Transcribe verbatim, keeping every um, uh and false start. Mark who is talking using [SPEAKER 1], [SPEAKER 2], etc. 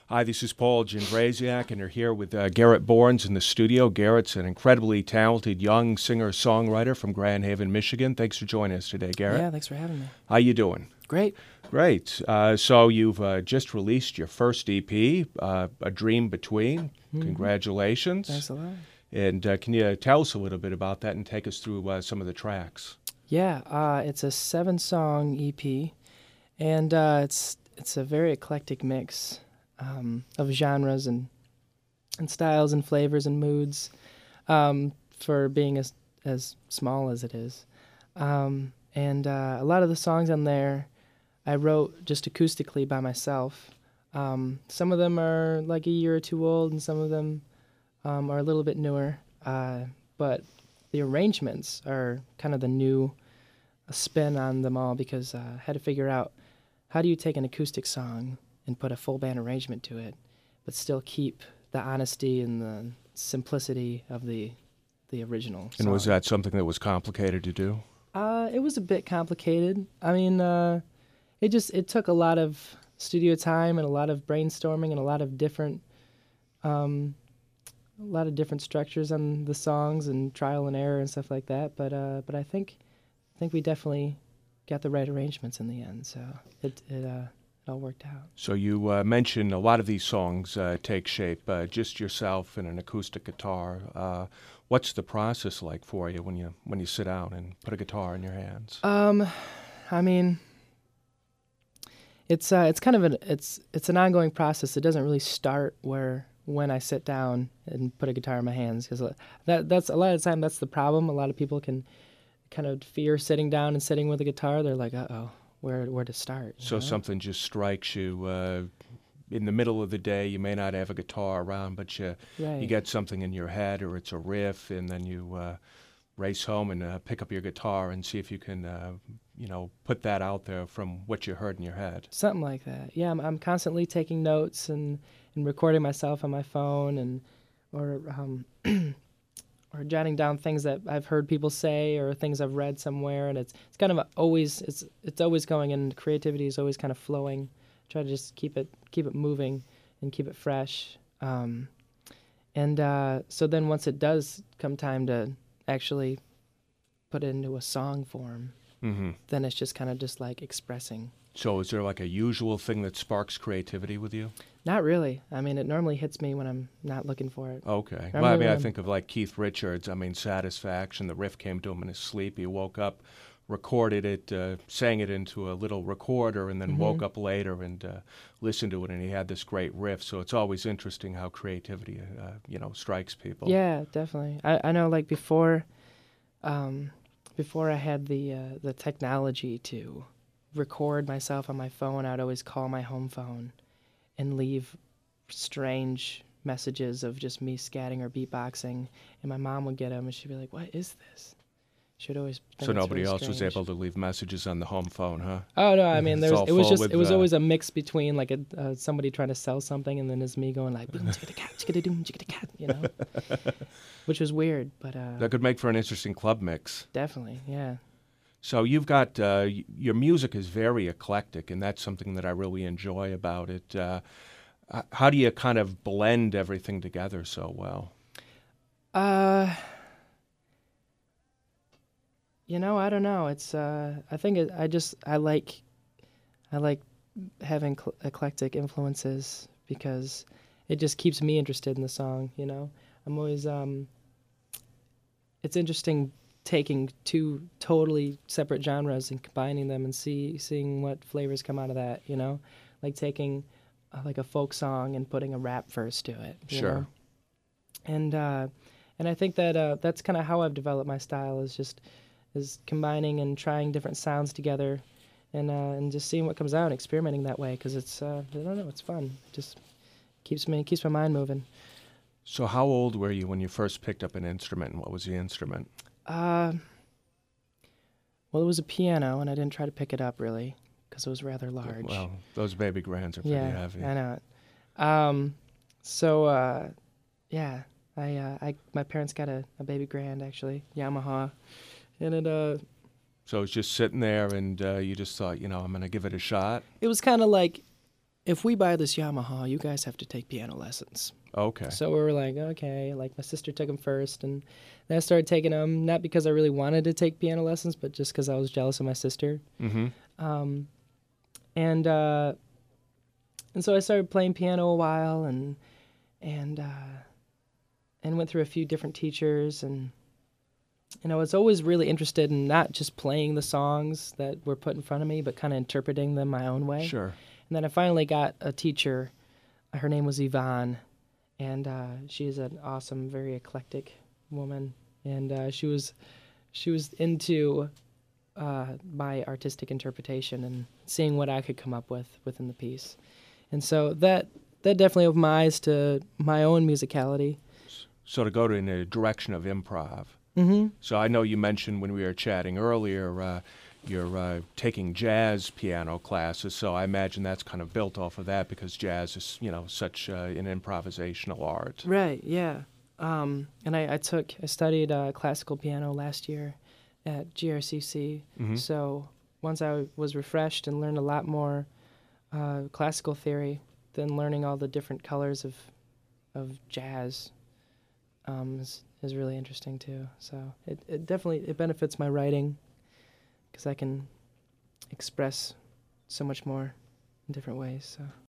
[SPEAKER 1] Hi, this is Paul Jandrasiak, and you're here with uh, Garrett Borns in the studio. Garrett's an incredibly talented young singer-songwriter from Grand Haven, Michigan. Thanks for joining us today, Garrett.
[SPEAKER 2] Yeah, thanks for having me.
[SPEAKER 1] How you doing?
[SPEAKER 2] Great.
[SPEAKER 1] Great. Uh, so you've uh, just released your first E P, uh, A Dream Between.
[SPEAKER 2] Mm-hmm.
[SPEAKER 1] Congratulations.
[SPEAKER 2] Thanks a lot.
[SPEAKER 1] And uh, can you tell us a little bit about that and take us through uh, some of the tracks?
[SPEAKER 2] Yeah, uh, it's a seven-song E P, and uh, it's it's a very eclectic mix um, of genres and and styles and flavors and moods um, for being as as small as it is. Um, and uh, a lot of the songs on there I wrote just acoustically by myself. Um, some of them are like a year or two old, and some of them um, are a little bit newer. Uh, but the arrangements are kind of the new spin on them all, because uh, I had to figure out, how do you take an acoustic song and put a full band arrangement to it, but still keep the honesty and the simplicity of the the original song.
[SPEAKER 1] And was that something that was complicated to do?
[SPEAKER 2] Uh, it was a bit complicated. I mean, uh, it just it took a lot of studio time and a lot of brainstorming and a lot of different, um, a lot of different structures on the songs and trial and error and stuff like that. But uh, but I think, I think we definitely got the right arrangements in the end. So it it uh, it all worked out.
[SPEAKER 1] So you uh, mentioned a lot of these songs uh, take shape uh, just yourself and an acoustic guitar. Uh, what's the process like for you when you when you sit down and put a guitar in your hands?
[SPEAKER 2] Um, I mean, it's uh, it's kind of an it's it's an ongoing process. It doesn't really start where when I sit down and put a guitar in my hands, because that that's a lot of the time that's the problem. A lot of people can kind of fear sitting down and sitting with a guitar. They're like, uh oh, where where to start?
[SPEAKER 1] So
[SPEAKER 2] know?
[SPEAKER 1] something just strikes you uh, in the middle of the day. You may not have a guitar around, but you
[SPEAKER 2] Right.
[SPEAKER 1] you get something in your head, or it's a riff, and then you uh, race home and uh, pick up your guitar and see if you can, uh, you know, put that out there from what you heard in your head.
[SPEAKER 2] Something like that. Yeah, I'm I'm constantly taking notes and, and recording myself on my phone, and or um, or jotting down things that I've heard people say or things I've read somewhere, and it's it's kind of a always it's it's always going, and creativity is always kind of flowing. Try to just keep it keep it moving and keep it fresh. Um, and uh, so then once it does come time to actually put it into a song form,
[SPEAKER 1] Mm-hmm.
[SPEAKER 2] then it's just kind of just like expressing.
[SPEAKER 1] So is there like a usual thing that sparks creativity with you?
[SPEAKER 2] Not really. I mean, it normally hits me when I'm not looking for it.
[SPEAKER 1] Okay.
[SPEAKER 2] Remember
[SPEAKER 1] Well, I mean, I
[SPEAKER 2] when-
[SPEAKER 1] think of like Keith Richards. I mean, Satisfaction, the riff came to him in his sleep. He woke up, recorded it, uh, sang it into a little recorder, and then
[SPEAKER 2] Mhm.
[SPEAKER 1] woke up later and uh, listened to it, and he had this great riff. So it's always interesting how creativity, uh, you know, strikes people.
[SPEAKER 2] Yeah, definitely. I, I know, like before, um, before I had the uh, the technology to record myself on my phone, I'd always call my home phone and leave strange messages of just me scatting or beatboxing, and my mom would get them, and she'd be like, "What is this?" She'd always think
[SPEAKER 1] So
[SPEAKER 2] it's
[SPEAKER 1] nobody
[SPEAKER 2] really
[SPEAKER 1] else was
[SPEAKER 2] strange.
[SPEAKER 1] able to leave messages on the home phone, huh?
[SPEAKER 2] Oh no! I mean,
[SPEAKER 1] It's
[SPEAKER 2] there was,
[SPEAKER 1] all
[SPEAKER 2] it was
[SPEAKER 1] full
[SPEAKER 2] just
[SPEAKER 1] with,
[SPEAKER 2] it was
[SPEAKER 1] uh,
[SPEAKER 2] always a mix between like a uh, somebody trying to sell something, and then it's me going like boom chicka cat chicka doom chicka cat, you know, which was weird, but uh,
[SPEAKER 1] That could make for an interesting club mix.
[SPEAKER 2] definitely, yeah.
[SPEAKER 1] So you've got, uh, y- your music is very eclectic, and that's something that I really enjoy about it. Uh, h- how do you kind of blend everything together so well?
[SPEAKER 2] Uh, you know, I don't know. It's uh, I think it, I just I like I like having cl- eclectic influences, because it just keeps me interested in the song. You know, I'm always um. It's interesting taking two totally separate genres and combining them and see seeing what flavors come out of that. You know, like taking uh, like a folk song and putting a rap verse to it. You
[SPEAKER 1] Sure.
[SPEAKER 2] know? And uh, and I think that uh, that's kind of how I've developed my style, is just is combining and trying different sounds together, and uh, and just seeing what comes out and experimenting that way, because it's uh, I don't know, it's fun. It just keeps me keeps my mind moving.
[SPEAKER 1] So how old were you when you first picked up an instrument, and what was the instrument?
[SPEAKER 2] Uh, well, it was a piano, and I didn't try to pick it up really, because it was rather large.
[SPEAKER 1] Well, those baby grands are pretty
[SPEAKER 2] yeah,
[SPEAKER 1] heavy.
[SPEAKER 2] I know it. Um, so uh, yeah, I uh, I my parents got a, a baby grand, actually, Yamaha, and it uh
[SPEAKER 1] So it was just sitting there, and uh, you just thought, you know, I'm going to give it a shot.
[SPEAKER 2] it was kind of like if we buy this Yamaha, you guys have to take piano lessons.
[SPEAKER 1] Okay.
[SPEAKER 2] So we were like, okay. Like my sister took them first, and then I started taking them, not because I really wanted to take piano lessons, but just because I was jealous of my sister.
[SPEAKER 1] Mm-hmm.
[SPEAKER 2] Um, and uh, and so I started playing piano a while, and and uh, and went through a few different teachers, and and I was always really interested in not just playing the songs that were put in front of me, but kind of interpreting them my own way.
[SPEAKER 1] Sure.
[SPEAKER 2] And then I finally got a teacher. Her name was Yvonne, and uh, she's an awesome, very eclectic woman. And uh, she was she was into uh, my artistic interpretation and seeing what I could come up with within the piece. And so that that definitely opened my eyes to my own musicality.
[SPEAKER 1] So to go to in the direction of improv.
[SPEAKER 2] Mm-hmm.
[SPEAKER 1] So I know you mentioned when we were chatting earlier, uh, you're uh, taking jazz piano classes. So I imagine that's kind of built off of that because jazz is, you know, such uh, an improvisational art.
[SPEAKER 2] Right. Yeah. Um, and I, I took I studied uh, classical piano last year at G R C C.
[SPEAKER 1] Mm-hmm.
[SPEAKER 2] So once I was refreshed and learned a lot more uh, classical theory, then learning all the different colors of of jazz um, is is really interesting too. So it, it definitely it benefits my writing because I can express so much more in different ways. So